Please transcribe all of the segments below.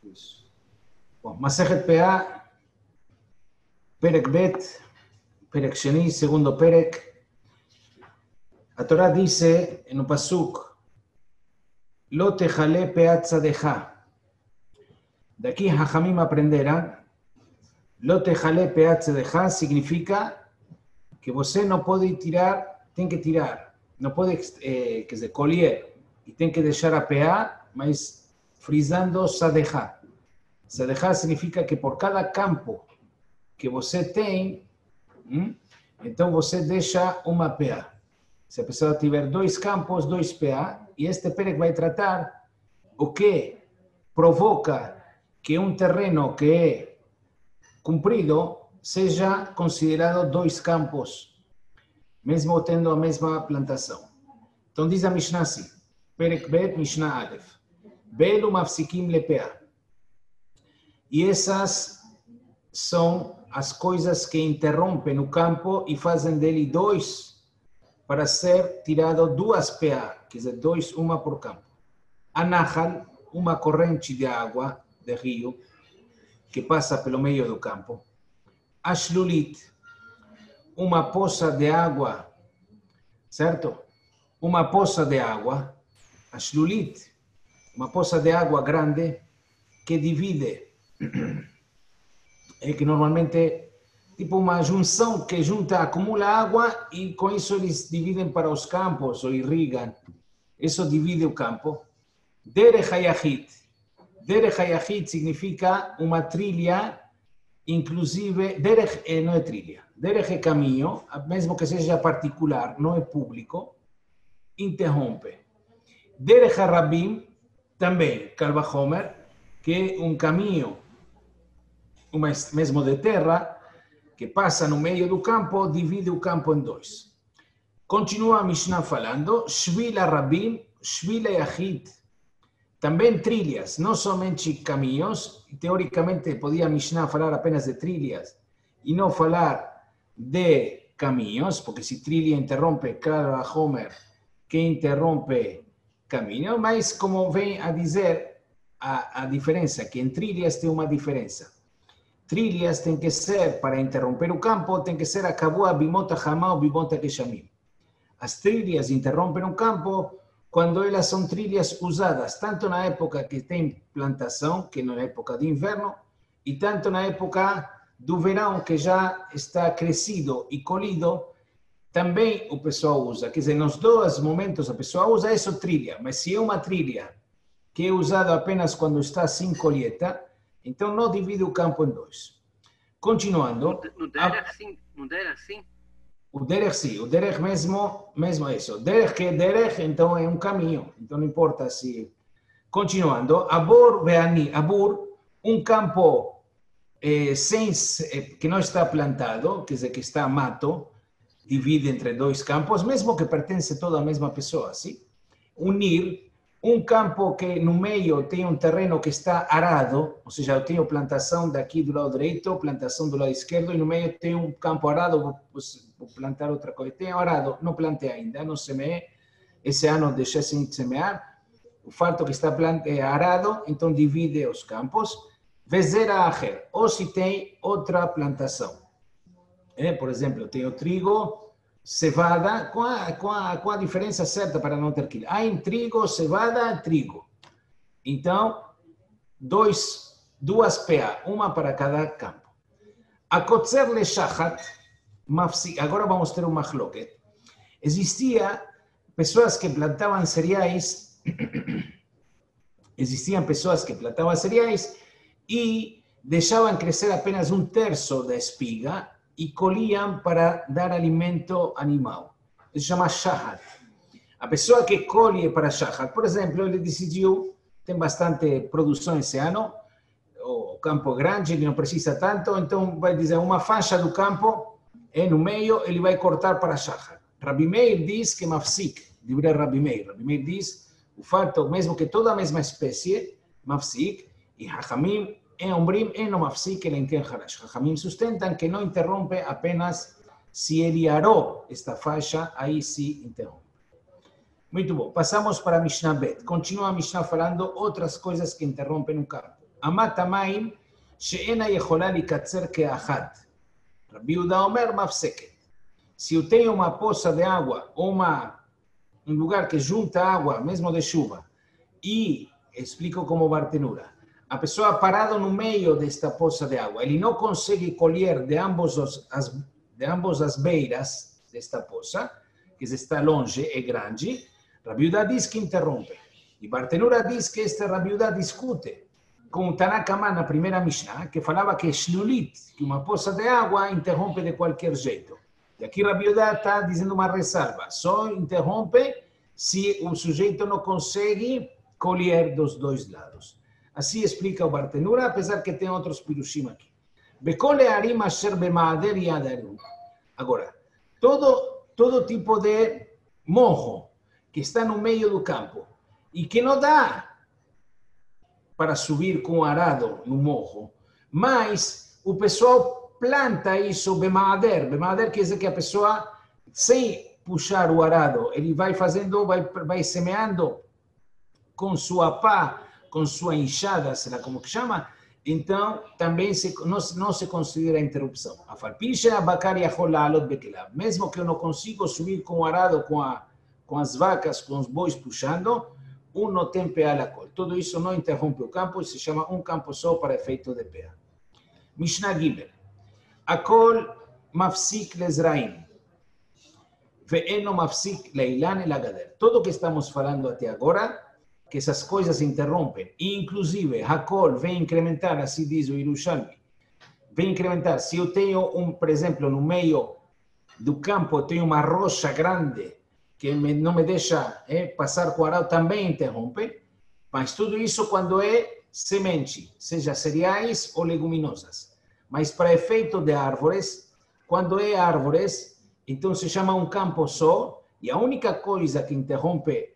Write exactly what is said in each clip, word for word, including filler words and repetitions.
Isso. Bom, Masechet Peah, Perek Bet, Perek Sheni, segundo Perek. A Torá dice en un pasuk, Lo techale peah tzadeja. De aquí Jajamim aprenderán, Lo techale peah tzadeja significa que você não pode tirar, tem que tirar, não pode, eh, quer dizer, colher, e tem que deixar a peah, mas frisando sadeja. Sadeja significa que por cada campo que você tem, hum, então você deixa uma peah. Se a pessoa tiver dois campos, dois peah, e este Perek vai tratar o que provoca que um terreno que é comprido seja considerado dois campos, mesmo tendo a mesma plantação. Então diz a Mishnah assim, Perek Bet, Mishnah Aleph, Belu mafsikim le peah. E essas são as coisas que interrompem o campo e fazem dele dois, para ser tirado duas peah, quer dizer, dois, uma por campo. A Nahal, uma corrente de água, de rio, que passa pelo meio do campo. A Shlulit, uma poça de água, certo? Uma poça de água. A Shlulit, uma poça de água grande, que divide, é que normalmente tipo uma junção que junta, acumula água e com isso eles dividem para os campos ou irrigam. Isso divide o campo. Derech hayachit. Derech hayachit significa uma trilha, inclusive, derech é, não é trilha. Derech é caminho, mesmo que seja particular, não é público, interrompe. Derech harabim, também, Kal Vachomer, que é um caminho, uma, mesmo de terra, que passa no meio do campo, divide o campo em dois. Continua a Mishnah falando, Shvil Rabim, Shvil Yachid. Também trilhas, não somente caminhos. Teoricamente, podia a Mishnah falar apenas de trilhas e não falar de caminhos, porque se trilha interrompe, claro, a Homer, que interrompe caminho, mas como vem a dizer a, a diferença, que em trilhas tem uma diferença. Trilhas tem que ser, para interromper o campo, tem que ser a Kabua, Bimota, Hamá ou Bimota, Keshamim. As trilhas interrompem o campo quando elas são trilhas usadas, tanto na época que tem plantação, que na época de inverno, e tanto na época do verão, que já está crescido e colhido, também o pessoal usa. Quer dizer, nos dois momentos a pessoa usa essa trilha, mas se é uma trilha que é usada apenas quando está sem colheita, então não divide o campo em dois. Continuando. No derech sim, no derech sim. O derech sim, o derech mesmo, mesmo isso. Derech que é derech, então é um caminho, então não importa se... Continuando, abur veani, abur, um campo eh, sem, eh, que não está plantado, quer dizer, que está mato, divide entre dois campos, mesmo que pertence toda a mesma pessoa, sim? Unir um campo que no meio tem um terreno que está arado, ou seja, eu tenho plantação daqui do lado direito, plantação do lado esquerdo, e no meio tem um campo arado, vou, vou plantar outra coisa. Tenho arado, não plantei ainda, não semeei, esse ano deixei sem semear, o fato que está plante, arado, então divide os campos, vezera acher, ou se tem outra plantação. É, por exemplo, eu tenho trigo, cevada, com a, com, a, com a diferença certa para não ter que... Há em trigo, cevada, trigo. Então, dois, duas peah, uma para cada campo. A kotzer le shachat, agora vamos ter um machloket. Existia pessoas que plantavam cereais, existiam pessoas que plantavam cereais e deixavam crescer apenas um terço da espiga e colhiam para dar alimento animal. Isso se chama shahat. A pessoa que colhe para shahat, por exemplo, ele decidiu, tem bastante produção esse ano, o campo é grande, ele não precisa tanto, então vai dizer, uma faixa do campo, é no meio, ele vai cortar para shahat. Rabi Meir diz que mafsik, livre Rabi Meir. Rabi Meir diz, o fato, mesmo que toda a mesma espécie, mafsik, e Hachamim, em Ombrim, em não mafsik, ele entende Harash. Hachamim sustentam que não interrompe apenas se ele arou esta faixa, aí se interrompe. Muito bom. Passamos para a Mishnah Bet. Continua a Mishnah falando outras coisas que interrompem o campo. אמת המים שאינה יכולה לקצר כאחת. רבי יהודה אומר, מפסקת. Se eu tenho uma poça de água, ou uma, um lugar que junta água, mesmo de chuva, e, explico como Bartenura, a pessoa parada no meio desta poça de água, ele não consegue colher de ambos os, as, de ambos as beiras desta poça, que está longe, é grande, Rabi Yehuda diz que interrompe. E Bartenura diz que este Rabi Yehuda discute com o Tanakama na primeira Mishnah, que falava que shlulit, que uma poça de água interrompe de qualquer jeito. E aqui Rabi Yehuda está dizendo uma ressalva, só interrompe se o sujeito não consegue colher dos dois lados. Assim explica o Bartenura, apesar que tem outros pirushim aqui. Agora, todo, todo tipo de morro que está no meio do campo e que não dá para subir com o arado no morro, mas o pessoal planta isso bemader. Bemader quer dizer que a pessoa, sem puxar o arado, ele vai fazendo, vai, vai semeando com sua pá, com sua enxada, será como que chama? Então, também se, não, não se considera interrupção. A falpicha, a bacari, a rolalot, bequela. Mesmo que eu não consigo subir com o arado, com, a, com as vacas, com os bois puxando, um não tem pea la col. Tudo isso não interrompe o campo e se chama um campo só para efeito de pea. Mishnah Gimel. Akol mafsik lezraim. Ve'eno mafsik leilan el agader. Tudo que estamos falando até agora, que essas coisas interrompem, e inclusive Hakol vem incrementar, assim diz o Yerushalmi, vem incrementar. Se eu tenho, um, por exemplo, no meio do campo, eu tenho uma rocha grande, que me, não me deixa eh, passar com o arado, também interrompe, mas tudo isso quando é semente, seja cereais ou leguminosas. Mas para efeito de árvores, quando é árvores, então se chama um campo só, e a única coisa que interrompe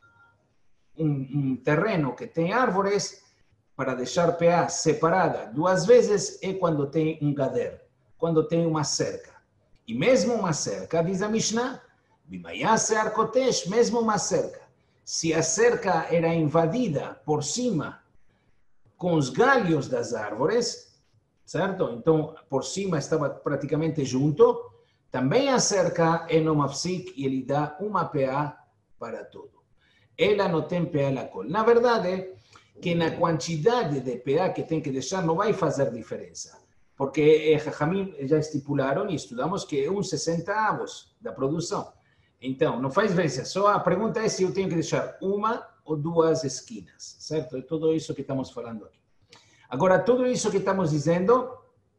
um, um terreno que tem árvores, para deixar pea separada duas vezes, é quando tem um gader, quando tem uma cerca. E mesmo uma cerca, diz a Mishnah, Bimayase Arkotesh, mesmo uma cerca. Se a cerca era invadida por cima com os galhos das árvores, certo? Então, por cima estava praticamente junto, também a cerca é no mafsik e ele dá uma pea para tudo. Ela não tem pea la col. Na verdade, que na quantidade de pea que tem que deixar não vai fazer diferença. Porque Jajamim já estipularam e estudamos que é uns sessenta avos da produção. Então, não faz diferença. Só a pergunta é se eu tenho que deixar uma ou duas esquinas, certo? É tudo isso que estamos falando aqui. Agora, tudo isso que estamos dizendo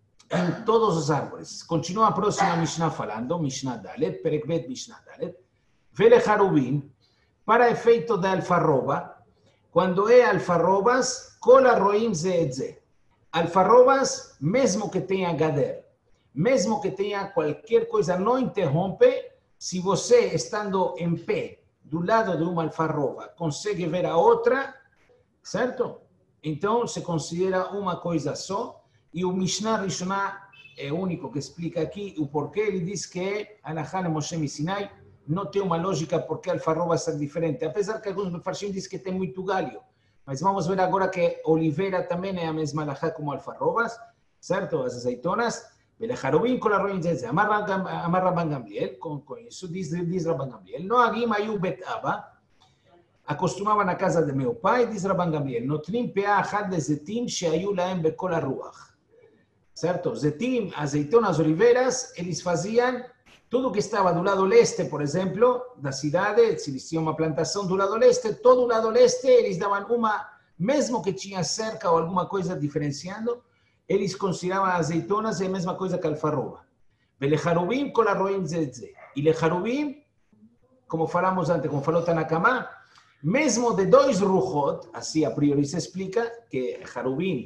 em todos os árvores. Continua a próxima Mishnah falando, Mishnah Dalet, Perekbet Mishnah Dalet. Vele Harubim, para efeito da alfarroba, quando é alfarrobas, cola roim ze alfarrobas, mesmo que tenha gader, mesmo que tenha qualquer coisa, não interrompe. Se você, estando em pé, do lado de uma alfarroba, consegue ver a outra, certo? Então, se considera uma coisa só. E o Mishnah Rishoná é o único que explica aqui o porquê. Ele diz que Alahá Moshe Sinai não tem uma lógica porque a alfarroba é diferente. Apesar que alguns mefarshim dizem que tem muito galho. Mas vamos ver agora que oliveira também é a mesma alahá como alfarrobas, certo? As azeitonas. ולחרובים כל הרואים זה זה. אמר רבן גמליאל, com isso diz, diz Rabban Gamliel, נוהגים היו בית אבא, acostumavam na casa de meu pai, diz Rabban Gamliel, נותנים פאה אחת לזיתים שהיו להם בכל הרוח. Certo? Zetim, azeitonas, oliveiras, eles faziam tudo que estava do lado leste, por exemplo, da cidade, se eles tinham uma plantação do lado leste, todo o lado leste, eles davam uma, mesmo que tinha cerca ou alguma coisa diferenciando, eles consideravam azeitonas a mesma coisa que alfarroba. Veleharubim com arroim zedze. E leharubim, como falamos antes, como falou Tanakama, mesmo de dois ruchot, assim a priori se explica, que harubim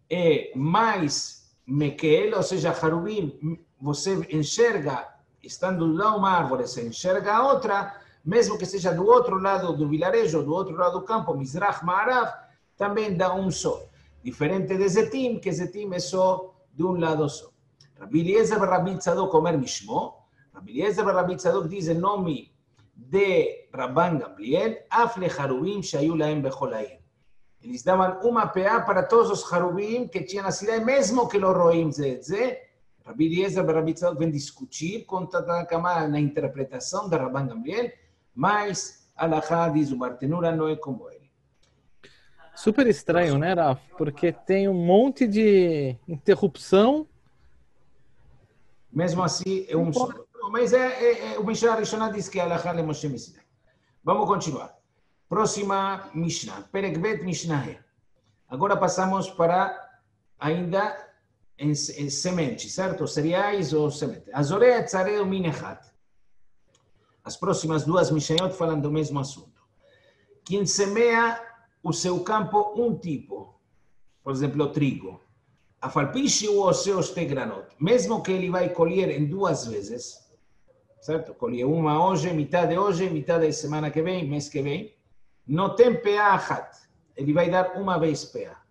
é mais mequel, ou seja, harubim, você enxerga, estando do lado de uma árvore, você enxerga a outra, mesmo que seja do outro lado do vilarejo, do outro lado do campo, Mizrach Ma'arav, também dá um só. Diferente de Zetim, que Zetim é só de um lado só. Rabbi Eliezer e Rabbi Tzadok Omer Mishmo. Rabbi Eliezer e Rabbi Tzadok diz em nome de Rabban Gamliel, Af lecharubim shayu lahem bechol ha'ir. Eles davam uma P A para todos os Harubim que tinham na cidade, mesmo que los Roim Zedze. Rabi Eliezer e Rabi Tzadok vêm discutir com Tanakama na interpretação da Rabban Gamliel, mas Alahá, diz o Bartenura, não é como ele. Super estranho, né, Raf? Porque tem um monte de interrupção. Mesmo assim, é um só. Mas é, é, é, o Mishnah Rishonah diz que Alahá le Moshe Sinai. Vamos continuar. Próxima Mishnah, Perek Bet Mishnah He. Agora passamos para ainda em, em sementes, certo? Cereais ou sementes. Azorei Tzareu Minechat. As próximas duas Mishnayot falam do mesmo assunto. Quem semeia o seu campo um tipo, por exemplo, o trigo, a falpiche ou os seus tegranot, mesmo que ele vai colher em duas vezes, certo? Colhe uma hoje, metade hoje, metade da semana que vem, mês que vem, não tem P A achat, ele vai dar uma vez P A.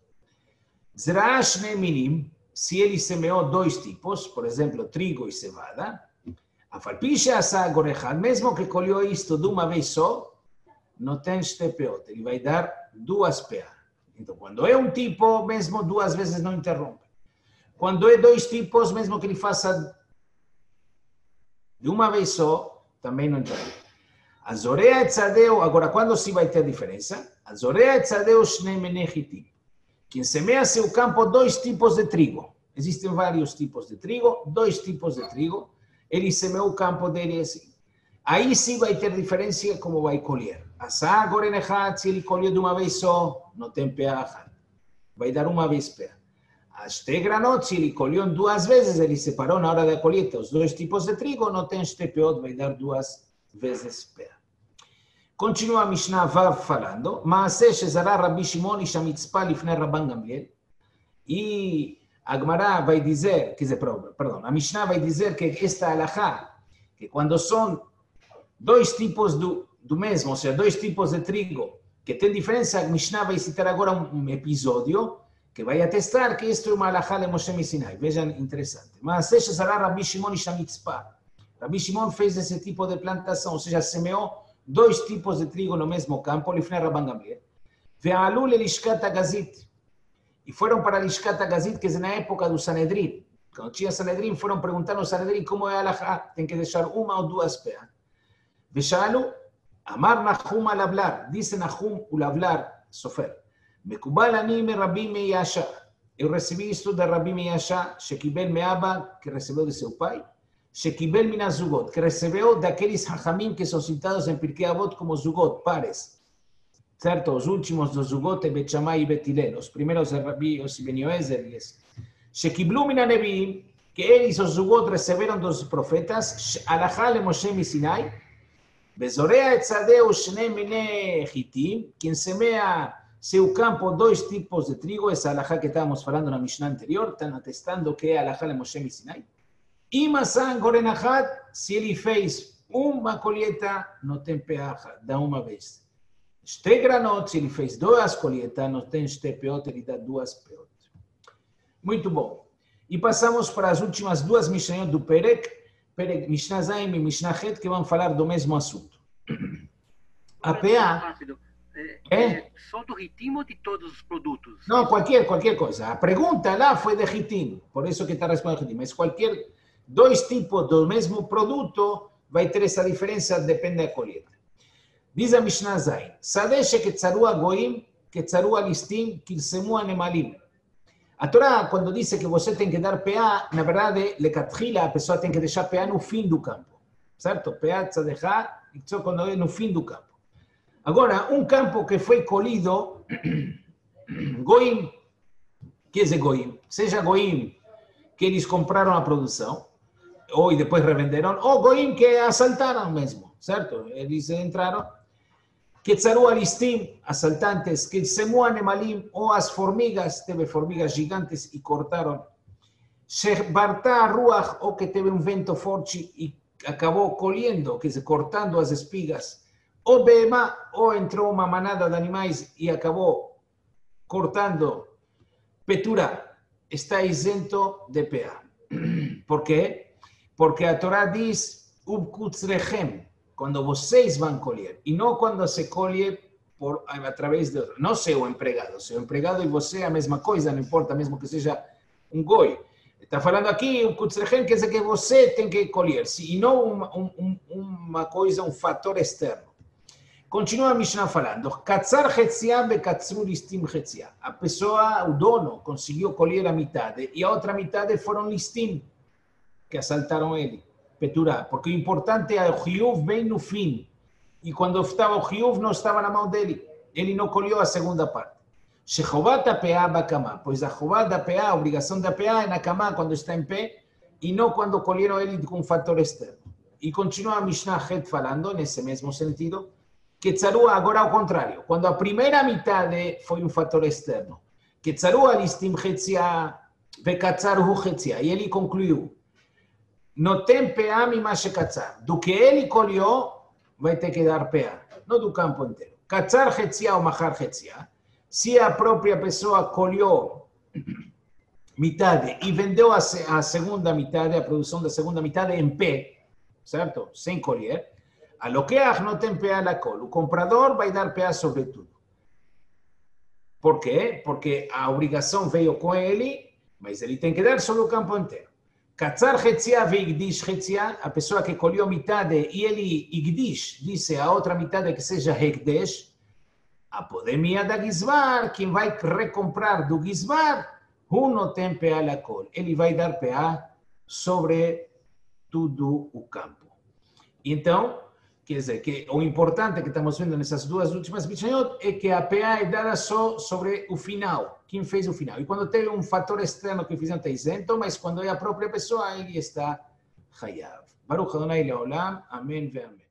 Zra'ah shnei minim, se ele semeou dois tipos, por exemplo, trigo e cevada, a falpiche asa gorechad, mesmo que colheu isto de uma vez só, não tem shtepeot, ele vai dar duas P A. Então, quando é um tipo, mesmo duas vezes não interrompe. Quando é dois tipos, mesmo que ele faça de uma vez só, também não interrompe. Azorea etzadeu, agora quando se vai ter diferença? Azorea etzadeu shnei menechitim. Quem semeia seu campo, dois tipos de trigo. Existem vários tipos de trigo, dois tipos de trigo. Ele semeou o campo dele assim. Aí sim vai ter diferença como vai colher. Asa gorenechat, se ele colheu de uma vez só, não tem P A. Vai dar uma vez P A. As tegranot, se ele colheu duas vezes, ele separou na hora da colheita os dois tipos de trigo, não tem shtepeot, vai dar duas vezes P A. Continua a Mishnah Vav falando, Maaseh shezarah Rabbi Shimon ish hamitzpah lifnei Rabban Gamliel. E a Gemara vai dizer, quer dizer, perdão, a Mishnah vai dizer que esta alahá, que quando são dois tipos do, do mesmo, ou seja, dois tipos de trigo, que tem diferença, a Mishnah vai citar agora um, um episódio que vai atestar que isto é uma alahá de Moshe Sinai. Vejam, interessante. Mas será Rabbi Shimon ish hamitzpah. Rabbi Shimon fez esse tipo de plantação, ou seja, semeou dois tipos de trigo no mesmo campo, lifnei Rabban Gamliel. Ve'alu lelishkat hagazit. E foram para a Lishkat Hagazit, que é na época do Sanedrim. Quando tinha Sanedrim, foram perguntar no Sanedrim como é a alahá. Tem que deixar uma ou duas P A. Ve'shalu, Amar Nahum al-Ablar. Disse Nahum al-Ablar, Sofer. Mekubal ani me Rabbi Meyasha. Eu recebi isto de Rabbi Meyasha, Shekibel Meaba, que recebeu de seu pai, Shekibel Mina Zugot, que recebeu daqueles Hachamim que são citados em Pirkei Avot como Zugot, pares. Certo? Os últimos dos Zugot é Bet Shammai e Bet Hillel. Os primeiros é Rabbi Yossi Ben Yoezer e esse. Shekiblu Mina Neviim, que eles, os Zugot, receberam dos profetas, alahá le Moshe Sinai, Bezorea etzadeu shnei menechitim, quem semeia seu campo dois tipos de trigo, essa alahá que estávamos falando na Mishnah anterior, estão atestando que é alahá le Moshe Sinai. E masan gorenachat, se ele fez uma colheita, não tem P A, dá uma vez. Shte granot, se ele fez duas colheitas, não tem shte peot, ele dá duas peot. Muito bom. E passamos para as últimas duas Mishnayot do Perek, Perek Mishnah Zaim e Mishnah Het, que vão falar do mesmo assunto. A P A... É, é só do ritim ou de todos os produtos? Não, qualquer, qualquer coisa. A pergunta lá foi de ritim, por isso que está respondendo ritim. Mas qualquer dois tipos do mesmo produto vai ter essa diferença, depende da colheita. Diz a Mishnah Zain, Sadeh que tzarua goim, que tzarua listim, kilsemu anemalim. A Torá, quando diz que você tem que dar P A, na verdade, lecatchila, a pessoa tem que deixar P A no fim do campo. Certo? P A tzadechá, só quando é no fim do campo. Agora, um campo que foi colhido, goim, que é goim? Seja goim que eles compraram a produção, ou e depois revenderam, ou goim que assaltaram mesmo, certo? Eles entraram, que tzaru alistim, assaltantes, que semu anemalim, ou as formigas, teve formigas gigantes e cortaram, shebarta ruach, ou que teve um vento forte e acabou colhendo, que se cortando as espigas, ou beema, ou entrou uma manada de animais e acabou cortando petura, está isento de P A. Por quê? Porque a Torá diz, ubkutzrechem, quando vocês vão colher, e não quando se colhe por, através de outro. Não seu empregado. Seu empregado e você é a mesma coisa, não importa, mesmo que seja um goi. Está falando aqui, o Kutzrechem quer dizer que você tem que colher-se, e não uma, um, uma coisa, um fator externo. Continua a Mishnah falando, Katzar Chetziah bekatzru listim Chetziah. A pessoa, o dono, conseguiu colher a metade, e a outra metade foram listim, que assaltaram ele, Peturá. Porque o importante é o Hiyuv bem no fim. E quando estava o Hiyuv, não estava na mão dele. Ele não colheu a segunda parte. Shechovat apeá bakamá, pois a chová da peá, a obrigação da peá é na camá, quando está em pé, e não quando colheram ele com um fator externo. E continua a Mishnah Het falando, nesse mesmo sentido, que tzarua agora ao contrário, quando a primeira metade foi um fator externo, que tzarua listim chetziah, vekatzaruhu chetziah, e ele concluiu, não tem peá mimashe katzar, do que ele colheu, vai ter que dar peá, não do campo inteiro. Katzar chetziah ou machar chetziah, se a própria pessoa colheu metade e vendeu a, a segunda metade, a produção da segunda metade em pé, certo? Sem colher, a loqueach não tem pé na col. O comprador vai dar pé sobre tudo. Por quê? Porque a obrigação veio com ele, mas ele tem que dar sobre o campo inteiro. Katzar chetziah veigdish chetziah, a pessoa que colheu metade e ele igdish, disse a outra metade que seja hekdesh, a podemia da Gizbar, quem vai recomprar do Gizbar, um não tem P A na col. Ele vai dar P A sobre todo o campo. Então, quer dizer, que o importante que estamos vendo nessas duas últimas Mishnayot é que a P A é dada só sobre o final, quem fez o final. E quando tem um fator externo que fizeram, está isento, mas quando é a própria pessoa, ele está Hayav. Baruch Adonai Leolam. Amém ve amém.